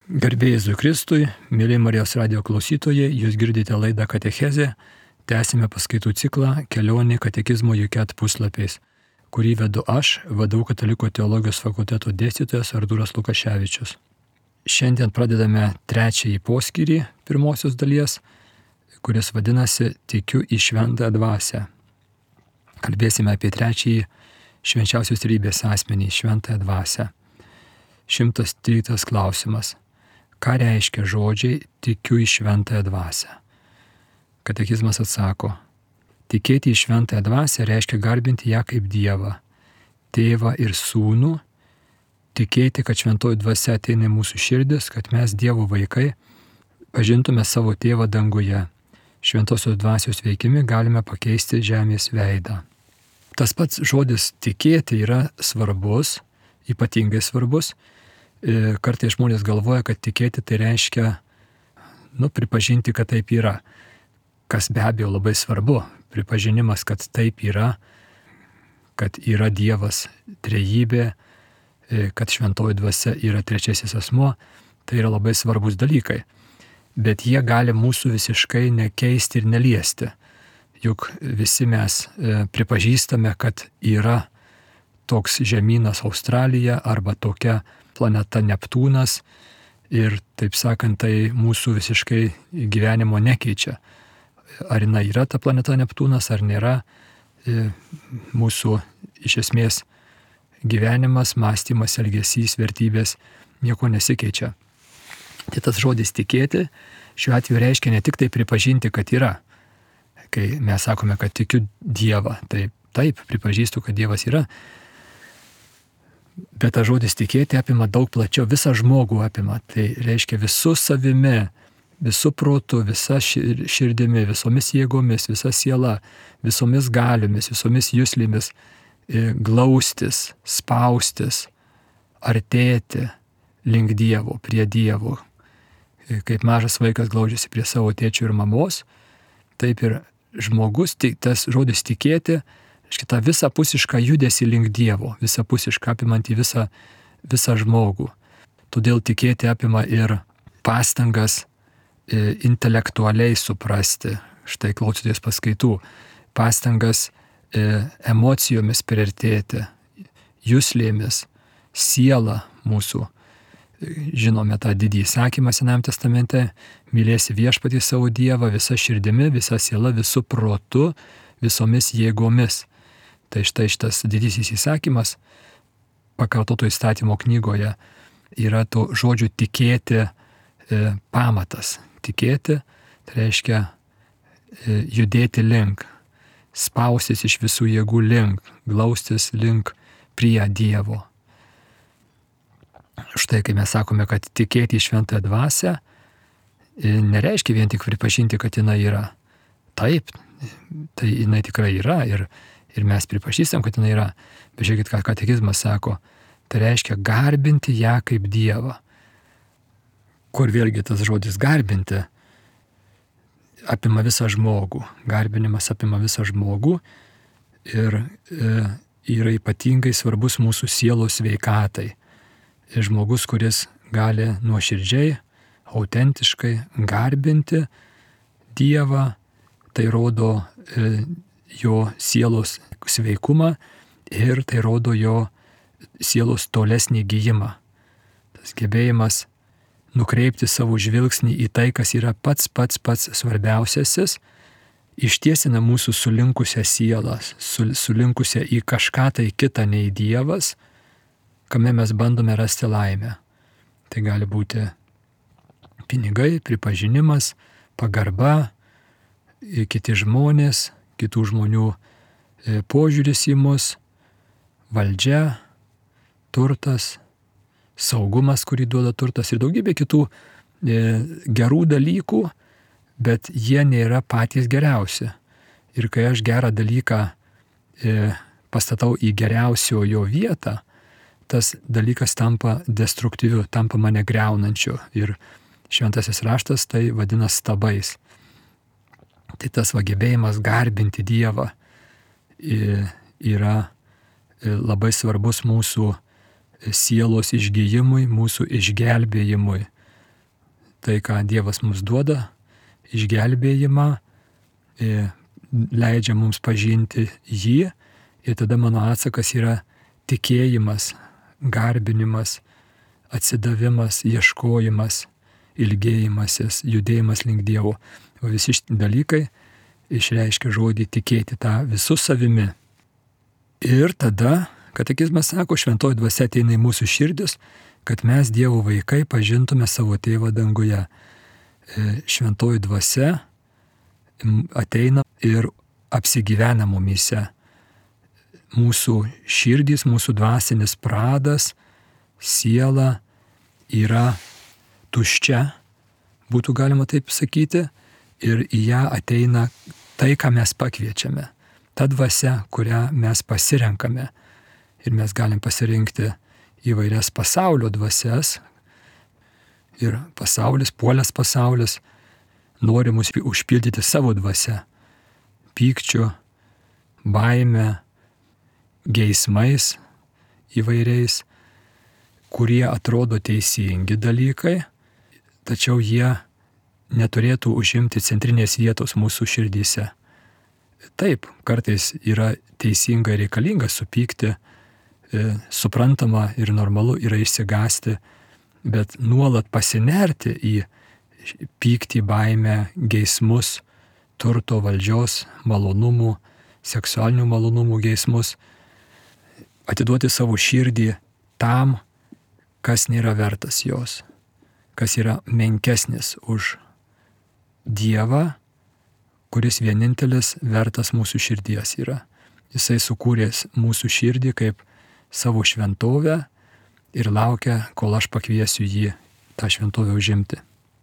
Garbė Jėzui Kristui, mėly Marijos radijo klausytojai, jūs girdite laidą Katechezė, tęsime paskaitų ciklą Kelionė katekizmo Juket puslapiais, kurį vedu aš, VDU Katalikų teologijos fakulteto dėstytojas Artūras Lukaševičius. Šiandien pradedame trečiąjį poskyrį pirmosios dalies, kuris vadinasi Tikiu į šventąją dvasią. Kalbėsime apie trečiąjį švenčiausios trejybės asmenį, šventąją dvasią. 113 klausimas. Ką reiškia žodžiai tikiu į šventąją dvasią? Katekizmas atsako, tikėti į šventąją dvasią reiškia garbinti ją kaip Dievą, Tėvą ir Sūnų, tikėti, kad šventoji dvasia ateina į mūsų širdis, kad mes Dievo vaikai pažintume savo Tėvą danguje. Šventosios dvasios veikimi galime pakeisti žemės veidą. Tas pats žodis tikėti yra svarbus, ypatingai svarbus. Kartais žmonės galvoja, kad tikėti tai reiškia pripažinti, kad taip yra. Kas be abejo labai svarbu. Pripažinimas, kad taip yra, kad yra Dievas trejybė, kad šventoji dvasia yra trečiasis asmuo, tai yra labai svarbus dalykai. Bet jie gali mūsų visiškai nekeisti ir neliesti. Juk visi mes pripažįstame, kad yra toks žemynas Australija arba tokia planeta Neptūnas ir, taip sakant, tai mūsų visiškai gyvenimo nekeičia. Ar jinai yra ta planeta Neptūnas, ar nėra, mūsų iš esmės gyvenimas, mąstymas, elgesys, vertybės nieko nesikeičia. Tai tas žodis tikėti šiuo atveju reiškia ne tik tai pripažinti, kad yra. Kai mes sakome, kad tikiu Dievą, tai taip, pripažįstu, kad Dievas yra. Bet tas žodis tikėti apima daug plačiau, visą žmogų apima. Tai reiškia visų savimi, visų protų, visa širdimi, visomis jėgomis, visa siela, visomis galiomis, visomis juslėmis glaustis, spaustis, artėti link Dievo, prie Dievo. Kaip mažas vaikas glaudžiasi prie savo tėčio ir mamos, taip ir žmogus, tas žodis tikėti, šitą visapusišką judesį link Dievo, visapusišką apimantį visą žmogų. Todėl tikėti apima ir pastangas intelektualiai suprasti, štai klausotės paskaitų, pastangas emocijomis priartėti, juslėmis, siela mūsų. Žinome tą didį įsakymą Senajame testamente, mylėsi viešpatį savo Dievą visa širdimi, visa siela, visų protu, visomis jėgomis. Tai štai šitas didysis įsakymas pakartoto įstatymo knygoje yra to žodžių tikėti pamatas. Tikėti tai reiškia judėti link, spausis iš visų jėgų link, glaustis link prie Dievo. Štai kai mes sakome, kad tikėti į šventąją dvasią nereiškia vien tik pripažinti, kad jinai yra. Taip, tai jinai tikrai yra ir mes pripažįstam, kad jinai yra. Bet žiūrėkit, ką katekizmas sako, tai reiškia garbinti ją kaip Dievą. Kur vėlgi tas žodis garbinti apima visą žmogų. Garbinimas apima visą žmogų ir yra ypatingai svarbus mūsų sielos sveikatai. Žmogus, kuris gali nuoširdžiai, autentiškai garbinti Dievą, tai rodo jo sielos sveikumą ir tai rodo jo sielos tolesnį gijimą. Tas gebėjimas nukreipti savo žvilgsnį į tai, kas yra pats svarbiausiasis, ištiesina mūsų sulinkusią sielą, sulinkusią į kažką tai kitą nei Dievas, kame mes bandome rasti laimę. Tai gali būti pinigai, pripažinimas, pagarba, kiti žmonės, kitų žmonių požiūris į mus, valdžia, turtas, saugumas, kurį duoda turtas ir daugybė kitų gerų dalykų, bet jie nėra patys geriausi. Ir kai aš gerą dalyką pastatau į geriausiojo vietą, tas dalykas tampa destruktyviu, tampa mane greunančiu. Ir šventasis raštas tai vadina stabais. Tai tas gebėjimas garbinti Dievą yra labai svarbus mūsų sielos išgijimui, mūsų išgelbėjimui. tai, ką Dievas mums duoda, išgelbėjimą, leidžia mums pažinti jį, ir tada mano atsakas yra tikėjimas, garbinimas, atsidavimas, ieškojimas, ilgėjimasis, judėjimas link Dievo. O visi šitie dalykai išreiškia žodį tikėti tą visų savimi. Ir tada katekizmas sako, šventoji dvasia ateina į mūsų širdis, kad mes Dievo vaikai pažintume savo tėvą danguje. Šventoji dvasia ateina ir apsigyvena mumyse. Mūsų širdys, mūsų dvasinis pradas, siela yra tuščia, būtų galima taip sakyti, ir į ją ateina tai, ką mes pakviečiame. Ta dvasia, kurią mes pasirenkame. Ir mes galim pasirinkti įvairias pasaulio dvasias. Ir pasaulis, puolęs pasaulis, nori mus užpildyti savo dvasia. Pykčiu, baime, geismais įvairiais, kurie atrodo teisingi dalykai, tačiau jie neturėtų užimti centrinės vietos mūsų širdyse. Taip, kartais yra teisinga ir reikalinga supykti, suprantama ir normalu yra išsigąsti, bet nuolat pasinerti į pyktį, baimę, geismus, turto, valdžios, malonumų, seksualinių malonumų geismus, atiduoti savo širdį tam, kas nėra vertas jos, kas yra menkesnis už Dievą, kuris vienintelis vertas mūsų širdies yra. Jisai sukūręs mūsų širdį kaip savo šventovę ir laukia, kol aš pakviesiu jį tą šventovę užimti.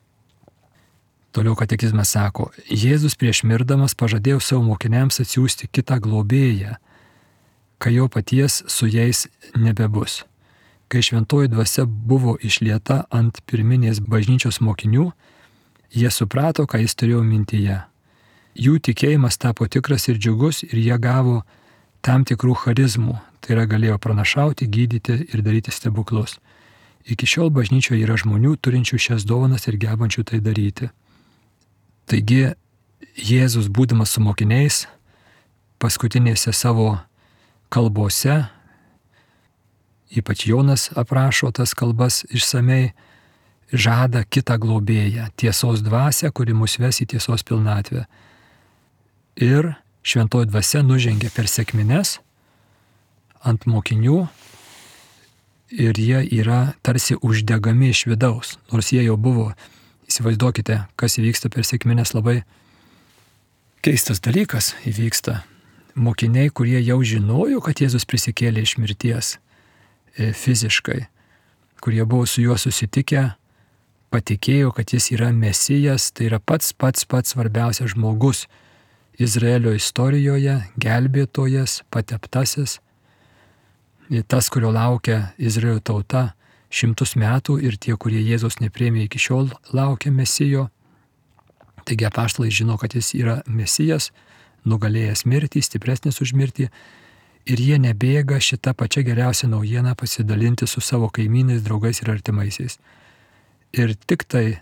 Toliau katekizmas sako, Jėzus prieš mirdamas pažadėjo savo mokiniams atsiųsti kitą globėją, kai jo paties su jais nebebus. Kai šventoji dvasia buvo išlieta ant pirminės bažnyčios mokinių, jie suprato, ką jis turėjo mintyje. Jų tikėjimas tapo tikras ir džiugus ir jie gavo tam tikrų charizmų, tai yra galėjo pranašauti, gydyti ir daryti stebuklus. Iki šiol bažnyčioje yra žmonių turinčių šias dovanas ir gebančių tai daryti. Taigi Jėzus, būdamas su mokiniais, paskutinėse savo kalbose, ypač Jonas aprašo tas kalbas išsamei, žada kitą globėją, tiesos dvasią, kuri mus ves į tiesos pilnatvę. Ir šventoji dvasia nužengia per sekmines ant mokinių ir jie yra tarsi uždegami iš vidaus, nors jie jau buvo, įsivaizduokite, kas įvyksta per sekmines, labai keistas dalykas įvyksta. Mokiniai, kurie jau žinojo, kad Jėzus prisikėlė iš mirties fiziškai, kurie buvo su juo susitikę, patikėjo, kad jis yra Mesijas, tai yra pats svarbiausias žmogus Izraelio istorijoje, gelbėtojas, pateptasis, tas, kurio laukia Izraelio tauta 100 metų ir tie, kurie Jėzaus nepriėmė iki šiol, laukia Mesijo. Taigi apaštalai žino, kad jis yra Mesijas, nugalėjęs mirtį, stipresnis už mirtį, ir jie nebėga šitą pačią geriausią naujieną pasidalinti su savo kaimynais, draugais ir artimaisiais. Ir tik tai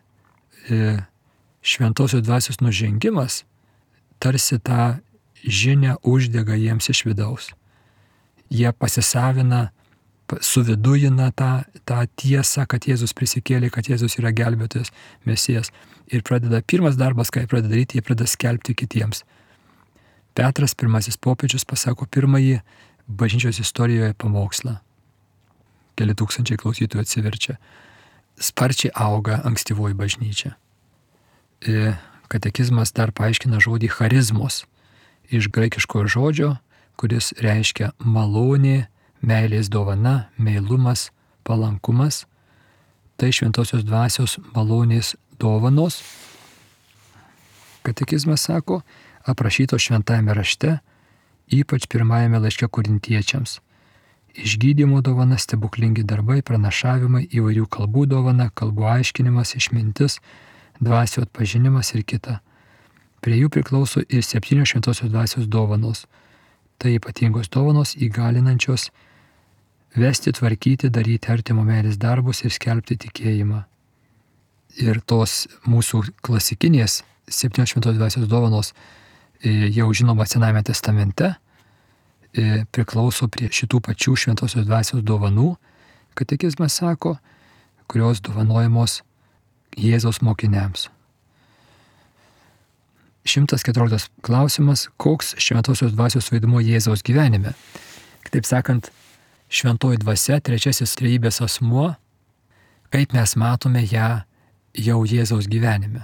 šventosios dvasios nužengimas tarsi tą žinią uždega jiems iš vidaus. Jie pasisavina, suvidujina tą tiesą, kad Jėzus prisikėlė, kad Jėzus yra gelbėtojas, Mesijas. Ir pirmas darbas, ką jie pradeda daryti, jie pradeda skelbti kitiems. Petras, pirmasis popiežius, pasako pirmąjį bažnyčios istorijoje pamokslą. Keli tūkstančiai klausytojų atsiverčia. Sparčiai auga ankstyvoji bažnyčia. Katekizmas dar paaiškina žodį charizmos iš graikiško žodžio, kuris reiškia malonė, meilės dovana, meilumas, palankumas. Tai šventosios dvasios malonės dovanos. Katekizmas sako, aprašyto šventajame rašte, ypač pirmajame laiške korintiečiams. Išgydymo dovana, stebuklingi darbai, pranašavimai, įvairių kalbų dovana, kalbų aiškinimas, išmintis, dvasių atpažinimas ir kita. Prie jų priklauso ir 7 šventosios dvasios dovanos. Tai ypatingos dovanos įgalinančios vesti, tvarkyti, daryti artimo meilės darbus ir skelbti tikėjimą. Ir tos mūsų klasikinės 7 šventos dvasios dovanos jau žinoma Senajame testamente priklauso prie šitų pačių šventosios dvasios dovanų, katekizmas sako, kurios dovanojamos Jėzaus mokiniams. 114 klausimas, koks šventosios dvasios vaidmuo Jėzaus gyvenime? Kitaip sakant, šventoji dvasia, trečiasis trejybės asmuo, kaip mes matome ją jau Jėzaus gyvenime.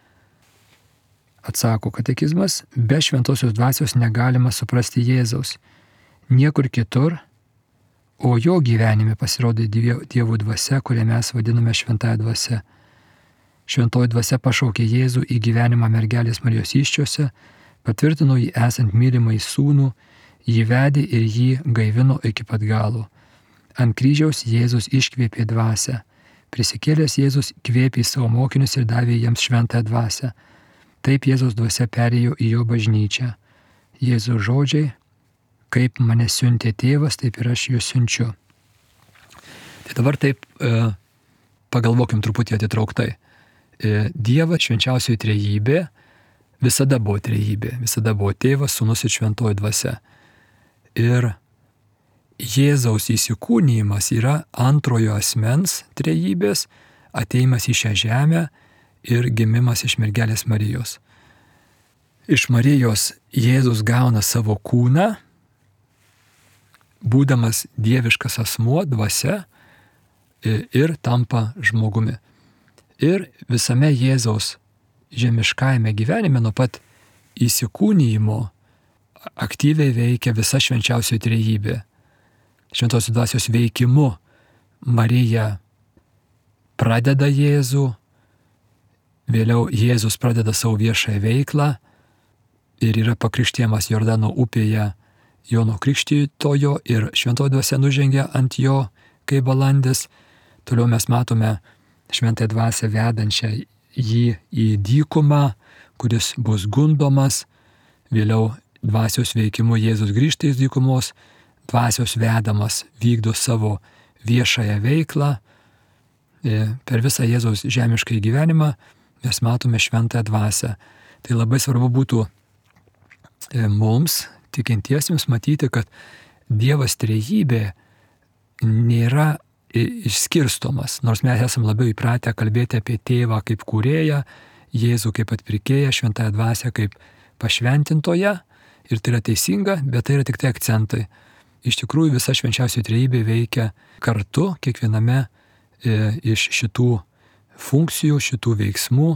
Atsako katekizmas, be šventosios dvasios negalima suprasti Jėzaus. Niekur kitur, o jo gyvenime pasirodė Dievo dvasia, kurią mes vadiname šventąją dvasia. Šventoji dvasia pašaukė Jėzų į gyvenimą mergelės Marijos įsčiose, patvirtino jį esant mylimai sūnų, jį vedė ir jį gaivino iki pat galo. Ant kryžiaus Jėzus iškvėpė dvasią. Prisikėlęs Jėzus kvėpė į savo mokinius ir davė jiems šventąją dvasią. Taip Jėzaus dvasia perėjo į jo bažnyčią. Jėzaus žodžiai, kaip mane siuntė tėvas, taip ir aš juos siunčiu. Tai dabar taip pagalvokim truputį atitrauktai. Dievas, švenčiausioji trejybė, visada buvo trejybė. Visada buvo tėvas, sūnus ir šventoji dvasia. Ir Jėzaus įsikūnijimas yra antrojo asmens trejybės, ateimas į šią žemę ir gimimas iš mergelės Marijos. Iš Marijos Jėzus gauna savo kūną, būdamas dieviškas asmuo, dvasia, ir tampa žmogumi. Ir visame Jėzaus žemiškajame gyvenime nuo pat įsikūnijimo aktyviai veikia visa švenčiausioji trejybė. Šventosios dvasios veikimu Marija pradeda Jėzų, vėliau Jėzus pradeda savo viešąją veiklą ir yra pakrikštijamas Jordano upėje Jono Krikštytojo ir šventoji dvasia nužengia ant jo kaip balandis. Toliau mes matome šventąją dvasią vedančią jį į dykumą, kuris bus gundomas. Vėliau dvasios veikimu Jėzus grįžta iš dykumos, dvasios vedamas vykdo savo viešąją veiklą. Per visą Jėzaus žemišką gyvenimą mes matome šventąją dvasią. Tai labai svarbu būtų mums, tikintiesiems, matyti, kad Dievas trejybė nėra išskirstomas, nors mes esame labiau įpratę kalbėti apie tėvą kaip kūrėją, Jėzų kaip atpirkėją, šventąją dvasią kaip pašventintoją, ir tai yra teisinga, bet tai yra tik tai akcentai. Iš tikrųjų visa švenčiausioji trejybė veikia kartu kiekviename iš šitų funkcijų, šitų veiksmų,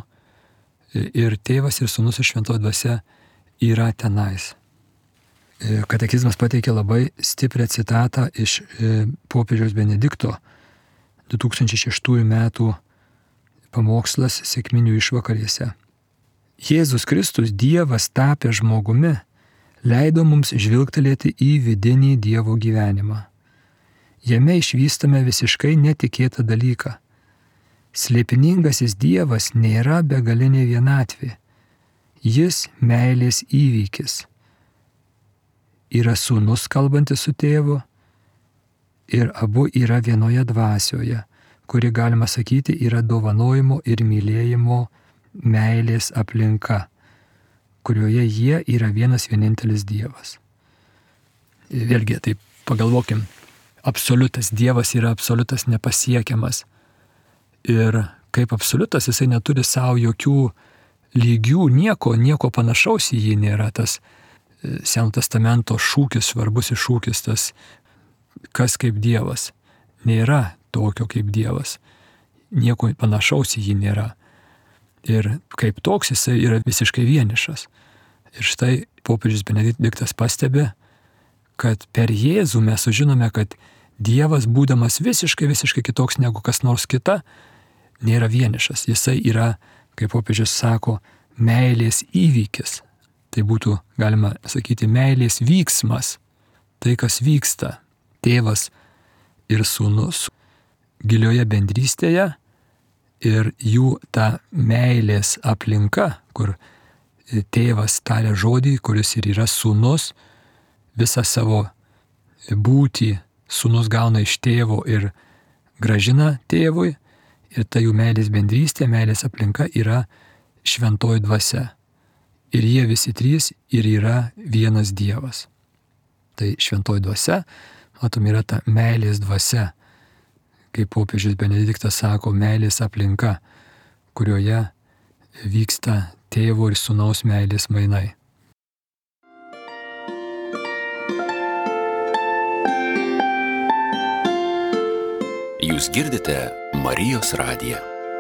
ir tėvas, ir sūnus, ir šventoji dvasia yra tenais. Katekizmas pateikė labai stiprią citatą iš popiežiaus Benedikto 2006 metų pamokslas sekminių išvakarėse. Jėzus Kristus, Dievas tapęs žmogumi, leido mums žvilgtelėti į vidinį Dievo gyvenimą. Jame išvystame visiškai netikėtą dalyką. Slėpiningasis Dievas nėra begalinė vienatvė. Jis meilės įvykis. Yra sūnus kalbantis su tėvu ir abu yra vienoje dvasioje, kuri, galima sakyti, yra dovanojimo ir mylėjimo meilės aplinka, kurioje jie yra vienas vienintelis Dievas. Vėlgi, taip pagalvokim, absoliutas Dievas yra absoliutas nepasiekiamas. Ir kaip absoliutas jisai neturi savo jokių lygių, nieko panašaus į jį nėra. Tas Seno testamento šūkis, svarbus šūkis, tas kas kaip Dievas. Nėra tokio kaip Dievas. Nieko panašaus į jį nėra. Ir kaip toks jisai yra visiškai vienišas. Ir štai popiežius Benediktas pastebi, kad per Jėzų mes sužinome, kad Dievas, būdamas visiškai kitoks negu kas nors kita, nėra vienišas. Jisai yra, kaip popiežius sako, meilės įvykis. Tai būtų, galima sakyti, meilės vyksmas. Tai, kas vyksta, tėvas ir sūnus gilioje bendrystėje ir jų ta meilės aplinka, kur tėvas taria žodį, kuris ir yra sūnus, visą savo būtį sūnus gauna iš tėvo ir grąžina tėvui, Ir ta jų meilės bendrystė, meilės aplinka yra šventoji dvasia. Ir jie visi trys ir yra vienas Dievas. Tai šventoji dvasia, matom, yra ta meilės dvasia, kaip popiežius Benediktas sako, meilės aplinka, kurioje vyksta tėvo ir sūnaus meilės mainai. Jūs girdite Marijos radiją.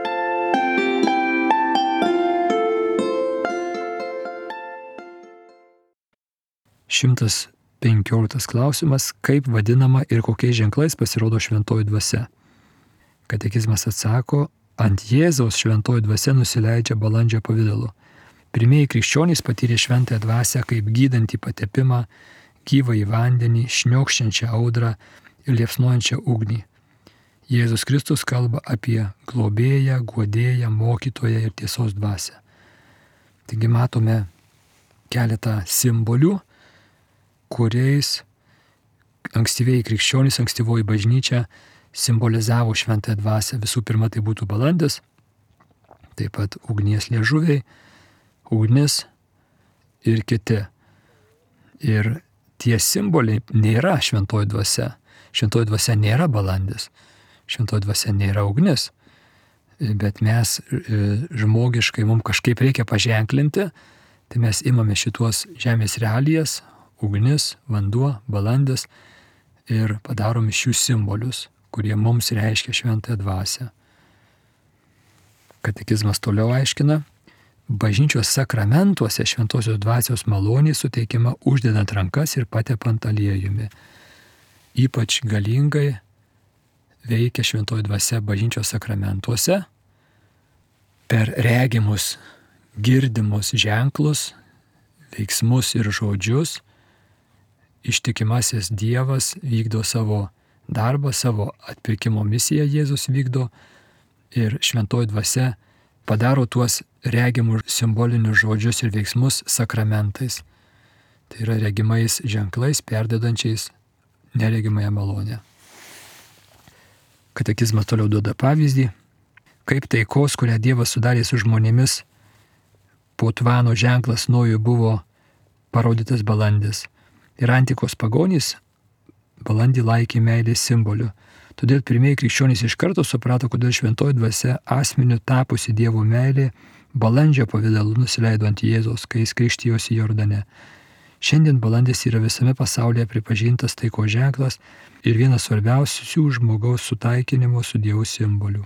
Šimtas 15 klausimas, kaip vadinama ir kokiais ženklais pasirodo šventoji dvasia. Katekizmas atsako, ant Jėzaus šventoji dvasia nusileidžia balandžio pavidalu. Pirmieji krikščionys patyrė šventąją dvasią kaip gydantį patepimą, gyvąjį vandenį, šniokščiančią audrą ir liepsnojančią ugnį. Jėzus Kristus kalba apie globėją, guodėją, mokytoją ir tiesos dvasią. Taigi matome keletą simbolių, kuriais ankstyvieji krikščionys, ankstyvoji bažnyčia simbolizavo šventąją dvasią. Visų pirma, tai būtų balandis, taip pat ugnies liežuviai, ugnis ir kiti. Ir tie simboliai nėra šventoji dvasia. Šventoji dvasia nėra balandis, šventoji dvasia nėra ugnis, bet mes žmogiškai mums kažkaip reikia paženklinti, tai mes imame šitos žemės realijas, ugnis, vanduo, balandis ir padarom iš jų simbolius, kurie mums reiškia šventąją dvasią. Katekizmas toliau aiškina, bažnyčios sakramentuose šventosios dvasios maloniai suteikiama uždedant rankas ir patepant aliejumi. Ypač galingai veikia šventoji dvasia bažnyčios sakramentuose per regimus, girdimus ženklus, veiksmus ir žodžius. Ištikimasis Dievas vykdo savo darbą, savo atpirkimo misiją Jėzus vykdo ir šventoji dvasia padaro tuos regimus simbolinius žodžius ir veiksmus sakramentais. Tai yra regimais ženklais, perdedančiais neregimąją malonę. Katekizmas toliau duoda pavyzdį, kaip taikos, kurią Dievas sudarė su žmonėmis, po tvano ženklas Nojui buvo parodytas balandis. Ir antikos pagonys balandį laikė meilės simboliu. Todėl pirmieji krikščionys iš karto suprato, kodėl šventoji dvasia asmeniu tapusi Dievo meilė balandžio pavidalu nusileido ant Jėzaus, kai jis krikštijosi Jordane. Šiandien balandis yra visame pasaulyje pripažintas taikos ženklas ir vienas svarbiausių žmogaus sutaikinimo su Dievu simbolių.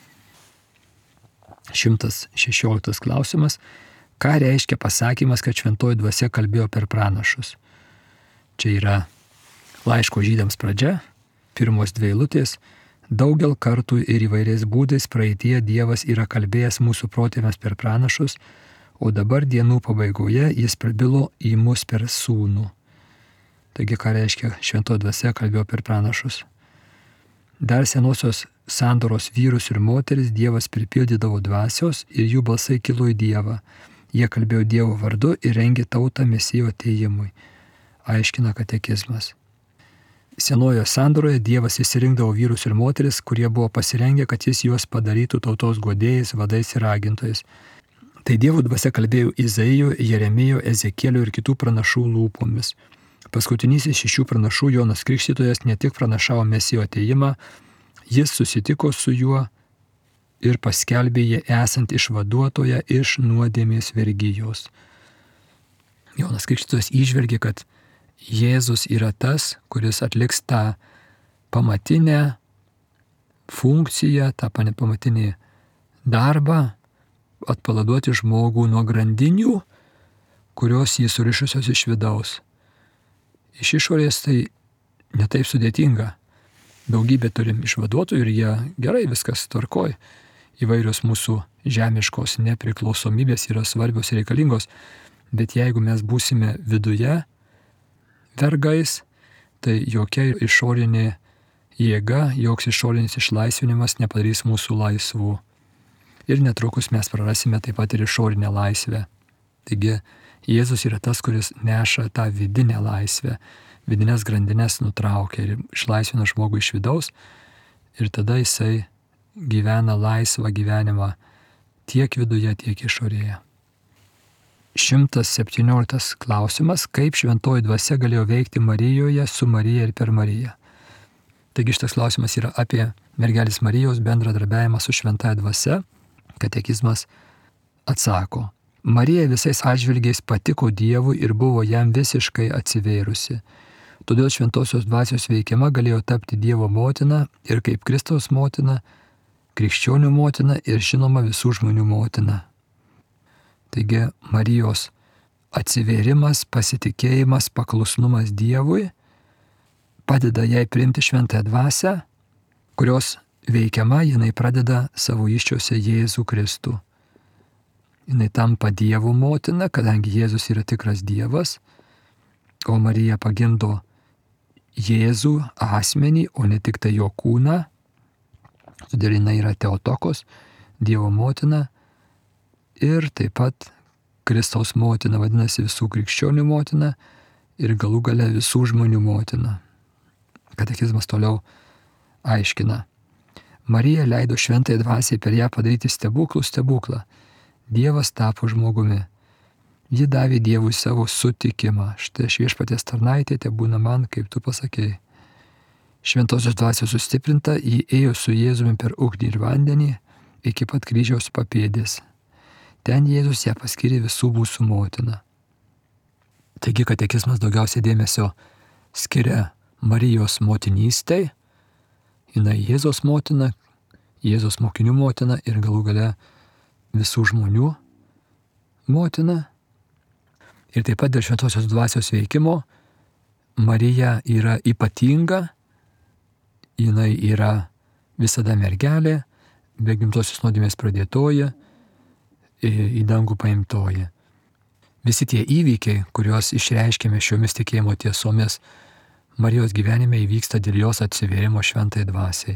116 klausimas. Ką reiškia pasakymas, kad šventoji dvasia kalbėjo per pranašus? Čia yra laiško žydams pradžia, pirmos 2 eilutės. Daugel kartų ir įvairiais būdais praeitie Dievas yra kalbėjęs mūsų protėviams per pranašus, o dabar dienų pabaigoje jis prabilo į mus per sūnų. Taigi, ką reiškia šventoji dvasia kalbėjo per pranašus? Dar senosios sandoros vyrus ir moteris Dievas pripildydavo dvasios ir jų balsai kilo į Dievą. Jie kalbėjo Dievo vardu ir rengė tautą Mesijo atėjimui. Aiškina katekizmas. Senojoje sandoroje Dievas išsirinkdavo vyrus ir moteris, kurie buvo pasirengę, kad jis juos padarytų tautos guodėjais, vadais ir ragintojais. Tai Dievo dvasia kalbėjo Izaijo, Jeremijo, Ezekielio ir kitų pranašų lūpomis. Paskutinysis iš šių pranašų Jonas Krikštytojas ne tik pranašavo Mesijo atėjimą, jis susitiko su juo ir paskelbė jį esant išvaduotoją iš nuodėmės vergijos. Jonas Krikštytojas įžvelgė, kad Jėzus yra tas, kuris atliks tą pamatinę funkciją, tą pamatinį darbą, atpalaiduoti žmogų nuo grandinių, kurios jį surišusios iš vidaus. Iš išorės tai netaip sudėtinga. Daugybė turim išvaduotojų ir jie gerai viskas tvarkoj. Įvairios mūsų žemiškos nepriklausomybės yra svarbios ir reikalingos, bet jeigu mes būsime viduje vergais, tai jokia išorinė jėga, joks išorinis išlaisvinimas nepadarys mūsų laisvų. Ir netrukus mes prarasime taip pat ir išorinę laisvę. Taigi Jėzus yra tas, kuris neša tą vidinę laisvę, vidinės grandinės nutraukia ir išlaisvina žmogų iš vidaus ir tada jisai gyvena laisvą gyvenimą tiek viduje, tiek išorėje. 117 klausimas, kaip šventoji dvasia galėjo veikti Marijoje, su Marija ir per Mariją. Taigi šitas klausimas yra apie mergelės Marijos bendradarbiavimą su šventąja dvasia. Katekizmas atsako: Marija visais atžvilgiais patiko Dievui ir buvo jam visiškai atsivėrusi. Todėl šventosios dvasios veikiama galėjo tapti Dievo motina ir kaip Kristaus motina, krikščionių motina ir žinoma visų žmonių motina. Taigi Marijos atsivėrimas, pasitikėjimas, paklusnumas Dievui padeda jai priimti šventąją dvasią, kurios veikiama jinai pradeda savo įsčiose Jėzų Kristų. Jinai tampa Dievo motina, kadangi Jėzus yra tikras Dievas, o Marija pagimdo Jėzų asmenį, o ne tik tai jo kūną. Todėl jinai yra Teotokos, Dievo motina ir taip pat Kristaus motina, vadinasi visų krikščionių motina ir galų gale visų žmonių motina. Katekizmas toliau aiškina: Marija leido šventai dvasiai per ją padaryti stebuklą. Dievas tapo žmogumi. Ji davė Dievui savo sutikimą. Štai aš viešpaties tarnaitė, tebūna man, kaip tu pasakėjai. Šventosios dvasios sustiprinta, ji ėjo su Jėzumi per ugnį ir vandenį iki pat kryžiaus papėdės. Ten Jėzus ją paskyrė visų mūsų motina. Taigi katekizmas daugiausiai dėmesio skiria Marijos motinystei. Jinai Jėzaus motina, Jėzaus mokinių motina ir galų gale visų žmonių motina. Ir taip pat dėl šventosios dvasios veikimo Marija yra ypatinga, jinai yra visada mergelė, be gimtosios nuodėmės pradėtoji, į dangų paimtoji. Visi tie įvykiai, kuriuos išreiškėme šiomis tikėjimo tiesomis, Marijos gyvenime įvyksta dėl jos atsivėrimo šventai dvasiai.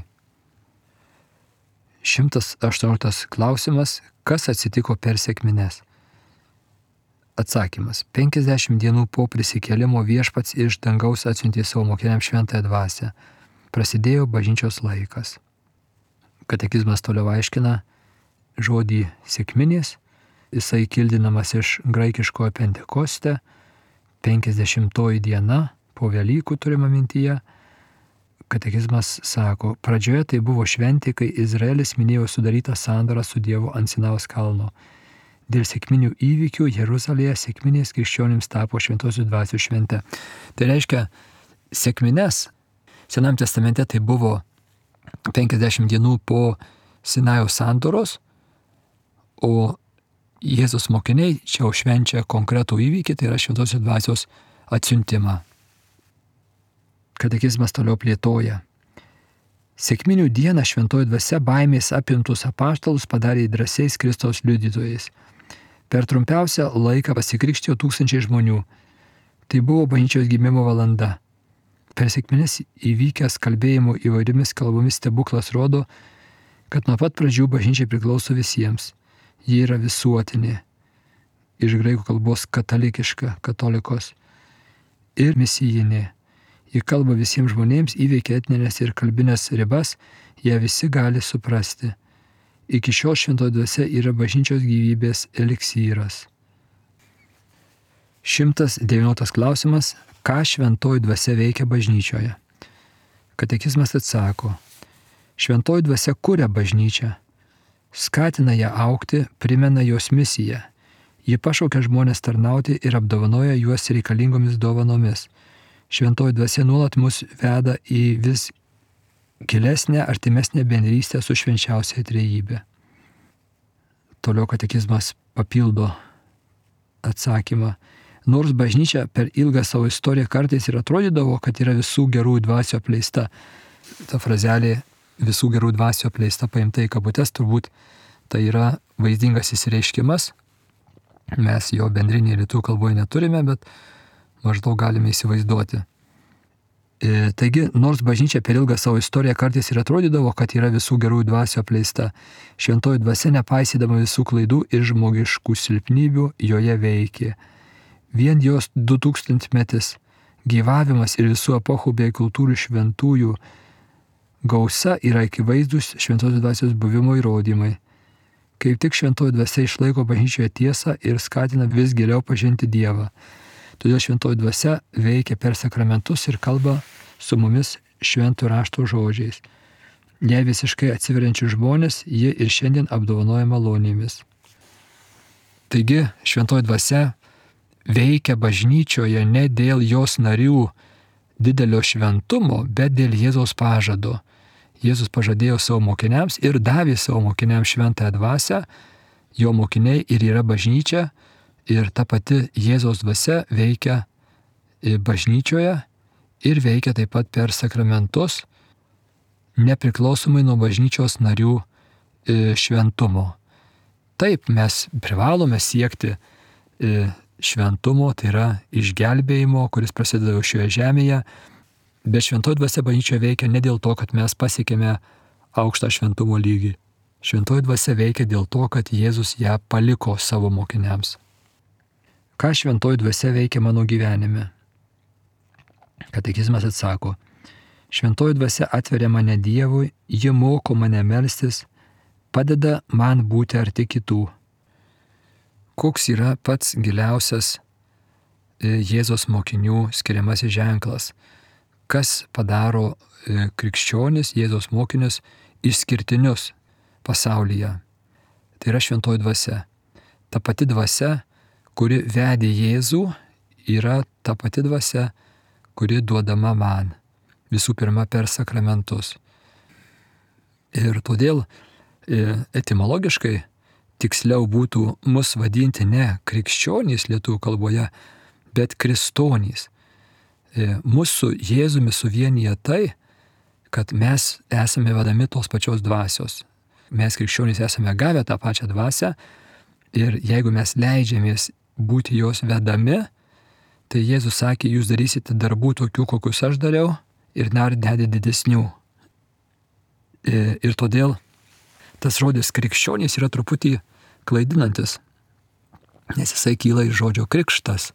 118 klausimas, kas atsitiko per sekmines? Atsakymas: 50 dienų po prisikėlimo viešpats iš dangaus atsiuntė savo mokiniams šventąją dvasią. Prasidėjo bažnyčios laikas. Katekizmas toliau aiškina žodį sekminės. Jisai kildinamas iš graikiškojo Pentekoste, 50 diena po Velykų turima mintyje. Katekizmas sako: pradžioje tai buvo šventė, kai Izraelis minėjo sudarytą sandorą su Dievu ant Sinajaus kalno. Dėl sekminių įvykių Jeruzalėje sekminės krikščionims tapo šventosios dvasios švente. Tai reiškia, sekmines Senam testamente tai buvo 50 dienų po Sinajaus sandoros, o Jėzus mokiniai čia jau švenčia konkretų įvykį, tai yra šventosios dvasios atsiuntimą. Katekizmas toliau plėtoja. Sekminių dieną šventoji dvasia baimės apimtus apaštalus padarė drąsiais Kristaus liudytojais. Per trumpiausią laiką pasikrikštijo 1000 žmonių. Tai buvo bažnyčios gimimo valanda. Per sekmines įvykęs kalbėjimo įvairiomis kalbomis stebuklas rodo, kad nuo pat pradžių bažnyčia priklauso visiems. Ji yra visuotinė. Iš graikų kalbos katalikiška, katolikos. Ir misijinė. Ji kalba visiems žmonėms, įveikia etninės ir kalbinės ribas, ją visi gali suprasti. Iki šiol šventoji dvasia yra bažnyčios gyvybės eliksyras. 119 klausimas. Ką šventoji dvasia veikia bažnyčioje? Katekizmas atsako. Šventoji dvasia kuria bažnyčią. Skatina ją augti, primena jos misiją. Ji pašaukia žmonės tarnauti ir apdovanoja juos reikalingomis dovanomis. Šventoji dvasia nuolat mus veda į vis gilesnę, artimesnę bendrystę su švenčiausia trejybe. Toliau katekizmas papildo atsakymą. Nors bažnyčia per ilgą savo istoriją kartais ir atrodydavo, kad yra visų gerųjų dvasių apleista. Ta frazelė visų gerųjų dvasių apleista paimta į kabutes, turbūt tai yra vaizdingas įsireiškimas. Mes jo bendrinėje lietuvių kalboje neturime, bet maždaug galime įsivaizduoti. Taigi, nors bažnyčia per ilgą savo istoriją kartais ir atrodydavo, kad yra visų gerųjų dvasių apleista, šventoji dvasia nepaisydama visų klaidų ir žmogiškų silpnybių joje veikė. Vien jos 2000 metis gyvavimas ir visų epochų bei kultūrų šventųjų gausa yra akivaizdus šventosios dvasios buvimo įrodymai. Kaip tik šventoji dvasia išlaiko bažnyčioje tiesą ir skatina vis geriau pažinti Dievą. Todėl šventoji dvasia veikia per sakramentus ir kalba su mumis šventų rašto žodžiais. Jei visiškai atsiveriančių žmonės, jie ir šiandien apdovanoja malonėmis. Taigi šventoji dvasia veikia bažnyčioje ne dėl jos narių didelio šventumo, bet dėl Jėzaus pažado. Jėzus pažadėjo savo mokiniams ir davė savo mokiniams šventąją dvasią, jo mokiniai ir yra bažnyčia, ir ta pati Jėzaus dvasia veikia bažnyčioje ir veikia taip pat per sakramentus, nepriklausomai nuo bažnyčios narių šventumo. Taip, mes privalome siekti šventumo, tai yra išgelbėjimo, kuris prasideda jau šioje žemėje, bet šventoji dvasia bažnyčioje veikia ne dėl to, kad mes pasiekėme aukštą šventumo lygį. Šventoji dvasia veikia dėl to, kad Jėzus ją paliko savo mokiniams. Ką šventoji dvasia veikia mano gyvenime? Katekizmas atsako, šventoji dvasia atveria mane Dievui, ji moko mane melstis, padeda man būti arti kitų. Koks yra pats giliausias Jėzos mokinių skiriamasis ženklas? Kas padaro krikščionis, Jėzos mokinius išskirtinius pasaulyje? Tai yra šventoji dvasia. Ta pati dvasia, kuri vedė Jėzų, yra ta pati dvasia, kuri duodama man. Visų pirma per sakramentus. Ir todėl etimologiškai tiksliau būtų mus vadinti ne krikščionys lietuvių kalboje, bet kristonys. Mūsų Jėzumi suvienyje tai, kad mes esame vedami tos pačios dvasios. Mes krikščionys esame gavę tą pačią dvasią ir jeigu mes leidžiamės būti jos vedami, tai Jėzus sakė, jūs darysite darbų tokių, kokius aš dariau ir net didesnių. Ir todėl tas žodis krikščionys yra truputį klaidinantis, nes jisai kyla iš žodžio krikštas.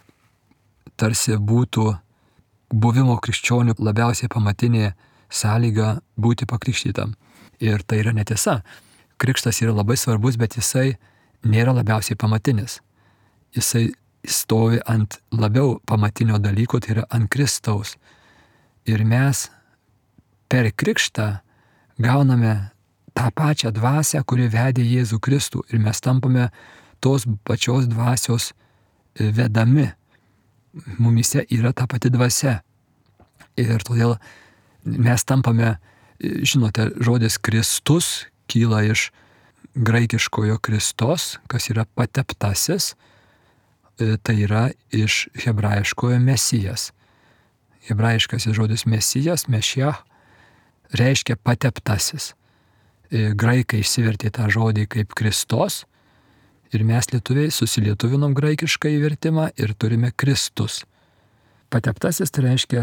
Tarsi būtų buvimo krikščionių labiausiai pamatinė sąlyga būti pakrikštytam. Ir tai yra netiesa. Krikštas yra labai svarbus, bet jisai nėra labiausiai pamatinis. Jisai stovi ant labiau pamatinio dalyko, tai yra ant Kristaus. Ir mes per krikštą gauname tą pačią dvasią, kuri vedė Jėzų Kristų. Ir mes tampame tos pačios dvasios vedami. Mumise yra ta pati dvasia. Ir todėl mes tampame, žinote, žodis Kristus kyla iš graikiškojo Kristos, kas yra pateptasis, tai yra iš hebrajiškojo Mesijas. Hebrajiškasis žodis Mesijas, Mešiach, reiškia pateptasis. Graikai išsivertė tą žodį kaip Kristos ir mes lietuviai susilietuvinom graikišką įvertimą ir turime Kristus. Pateptasis tai reiškia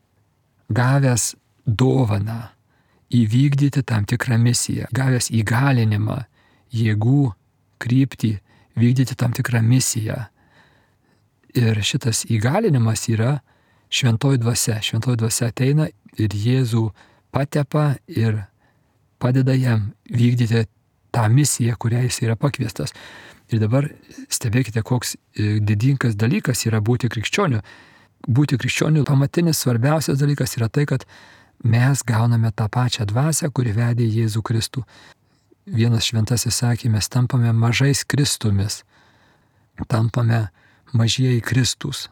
gavęs dovaną, įvykdyti tam tikrą misiją, gavęs įgalinimą, jėgų, kryptį, vykdyti tam tikrą misiją. Ir šitas įgalinimas yra šventoji dvasia. Šventoji dvasia ateina ir Jėzų patepa ir padeda jam vykdyti tą misiją, kurią jis yra pakviestas. Ir dabar stebėkite, koks didingas dalykas yra būti krikščioniu. Būti krikščioniu pamatinis svarbiausias dalykas yra tai, kad mes gauname tą pačią dvasią, kuri vedė Jėzų Kristų. Vienas šventasis sakė, mes tampame mažais Kristumis, tampame mažieji Kristus.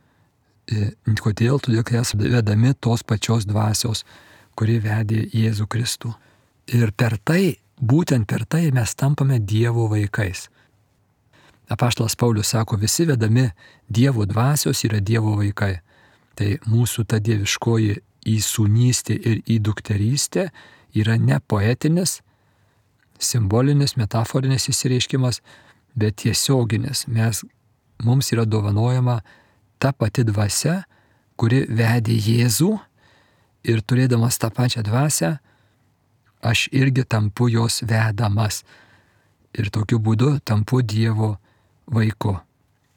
Kodėl? Todėl, kad esame vedami tos pačios dvasios, kuri vedė Jėzų Kristų. Ir per tai, būtent per tai mes tampame Dievo vaikais. Apaštalas Paulius sako, visi vedami Dievo dvasios yra Dievo vaikai. Tai mūsų ta dieviškoji įsūnystė ir įdukterystė yra ne poetinis, simbolinis, metaforinis išsireiškimas, bet tiesioginis. Mums yra dovanojama ta pati dvasia, kuri vedė Jėzų ir turėdamas tą pačią dvasią, aš irgi tampu jos vedamas. Ir tokiu būdu tampu Dievo vaiku.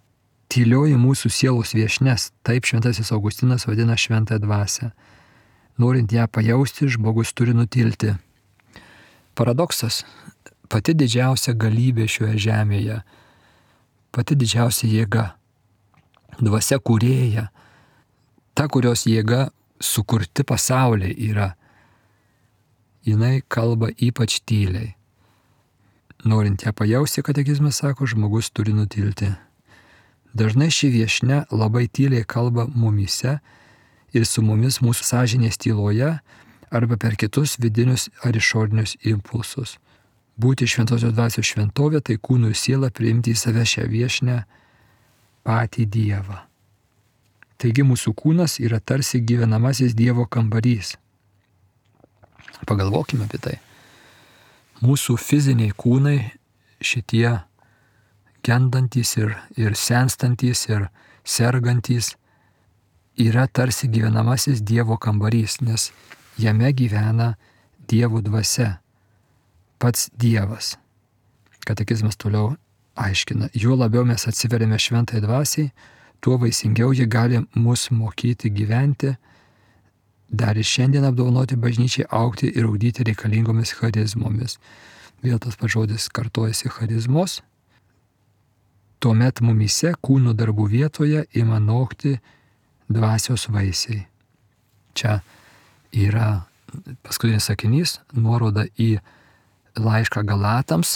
Tylioji mūsų sielos viešnes, taip šventasis Augustinas vadina šventąją dvasią. Norint ją pajausti, žmogus turi nutilti. Paradoksas. Pati didžiausia galybė šioje žemėje, pati didžiausia jėga, dvasia kūrėja, ta, kurios jėga sukurti pasauliai yra, jinai kalba ypač tyliai. Norint ją pajausti, katekizmas sako, žmogus turi nutilti. Dažnai ši viešnia labai tyliai kalba mumyse ir su mumis mūsų sąžinės tyloje arba per kitus vidinius ar išorinius impulsus. Būti šventosios dvasios šventovė, tai kūnų ir siela priimti į save šią viešnią patį Dievą. Taigi mūsų kūnas yra tarsi gyvenamasis Dievo kambarys. Pagalvokime apie tai. Mūsų fiziniai kūnai, šitie gendantys ir senstantys ir sergantys, yra tarsi gyvenamasis Dievo kambarys, nes jame gyvena Dievo dvasia. Pats Dievas. Katekizmas toliau aiškina, juo labiau mes atsiveriame šventai dvasiai, tuo vaisingiau ji gali mus mokyti gyventi, dar ir šiandien apdovanoti bažnyčiai augti ir ugdyti reikalingomis charizmomis. Vėl tas pats žodis kartojasi charizmos. Tuomet mumyse kūno darbų vietoje ima nokti dvasios vaisiai. Čia yra paskutinis sakinys, nuoroda į laiško Galatams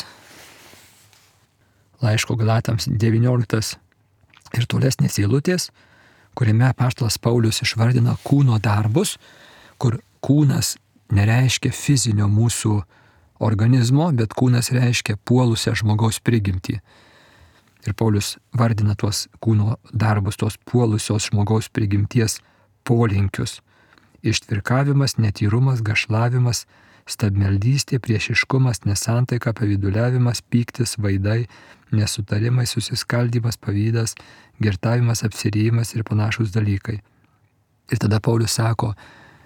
19 ir tolesnės eilutės, kuriame apaštalas Paulius išvardina kūno darbus, kur kūnas nereiškia fizinio mūsų organizmo, bet kūnas reiškia puolusią žmogaus prigimtį. Ir Paulius vardina tuos kūno darbus, tuos puolusios žmogaus prigimties polinkius. Ištvirkavimas, netyrumas, gašlavimas, stabmeldystė, priešiškumas, nesantaika, pavyduliavimas, pyktis, vaidai, nesutarimai, susiskaldymas, pavydas, girtavimas, apsiryjimas ir panašūs dalykai. Ir tada Paulius sako,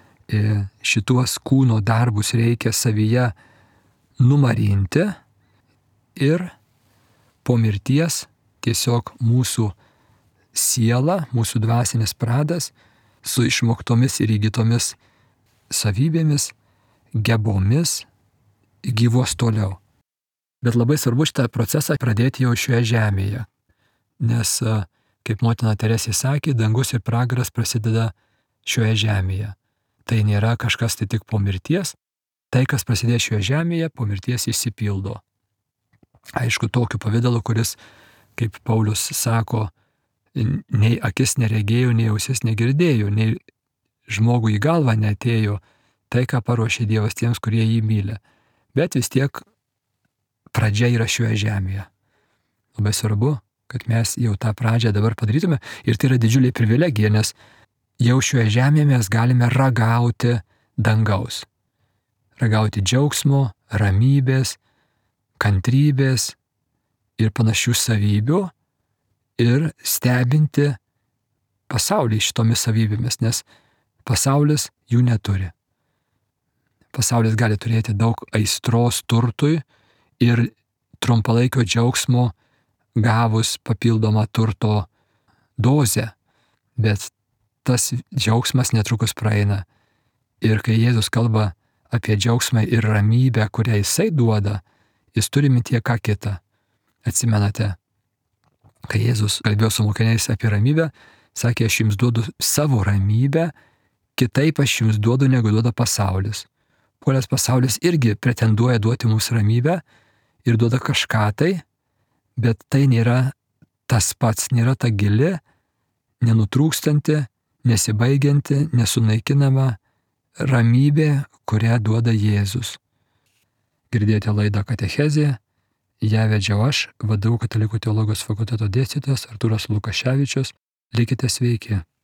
šituos kūno darbus reikia savyje numarinti ir po mirties tiesiog mūsų siela, mūsų dvasinis pradas su išmoktomis ir įgytomis savybėmis, gebomis gyvuos toliau. Bet labai svarbu šitą procesą pradėti jau šioje žemėje, nes, kaip motina Teresė sakė, dangus ir pragaras prasideda šioje žemėje. Tai nėra kažkas tai tik po mirties, tai, kas prasidės šioje žemėje, po mirties išsipildo. Aišku, tokiu pavidalu, kuris, kaip Paulius sako, nei akis neregėjo, nei ausis negirdėjo, nei žmogui į galvą neatėjo tai, ką paruošė Dievas tiems, kurie jį myli. Bet vis tiek pradžia yra šioje žemėje. Labai svarbu, kad mes jau tą pradžią dabar padarytume ir tai yra didžiulė privilegija, nes jau šioje žemėje mes galime ragauti dangaus. Ragauti džiaugsmo, ramybės, kantrybės ir panašių savybių ir stebinti pasaulį šitomis savybėmis, nes pasaulis jų neturi. Pasaulis gali turėti daug aistros turtui ir trumpalaikio džiaugsmo gavus papildomą turto dozę, bet tas džiaugsmas netrukus praeina. Ir kai Jėzus kalba apie džiaugsmą ir ramybę, kurią jisai duoda, jis turi mintyje ką kitą. Atsimenate, kai Jėzus kalbėjo su mokiniais apie ramybę, sakė, aš jums duodu savo ramybę, kitaip aš jums duodu, negu duoda pasaulis. Puolęs pasaulis irgi pretenduoja duoti mums ramybę ir duoda kažką tai, bet tai nėra tas pats, nėra ta gili, nenutrūkstanti, nesibaigianti, nesunaikinama ramybė, kurią duoda Jėzus. Girdėjote laidą Katechezė, ją vedžiau aš, VDU Katalikų teologijos fakulteto dėstytojas Artūras Lukaševičius. Likite sveiki.